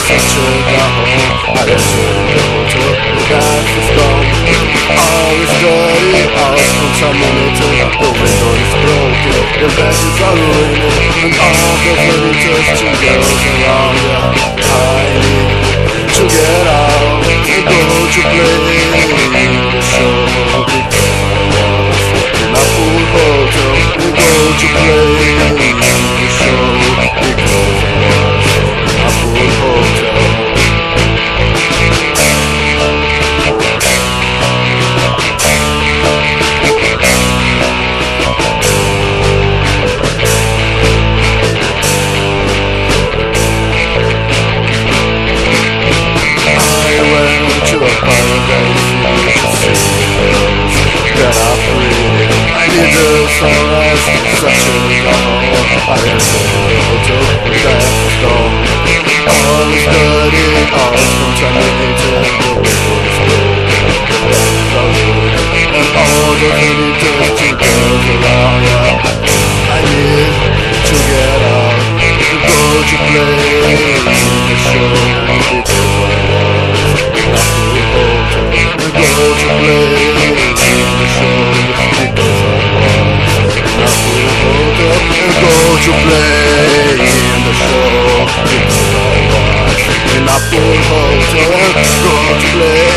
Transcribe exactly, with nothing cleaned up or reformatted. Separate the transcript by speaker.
Speaker 1: such a home. I entered the hotel, the gas is gone. All is dirty, all is contaminated. The window is broken, the bed is all ruined, and all the visitors to girls around. Yeah, I need to get out and go to play the show because I was in a pool hotel. We go to play the show because I was in a pool hotel. Sunrise, such a dawn. I entered the hotel, the gas is gone. All is dirty, all is contaminated. The window is broken, the bed is all ruined, and all the visitors to girls around. Yeah, I need to get out and go to play the show because I was in a full hotel. And go to play the show because I was and go to play in the show because I was in a pool hotel. Go to play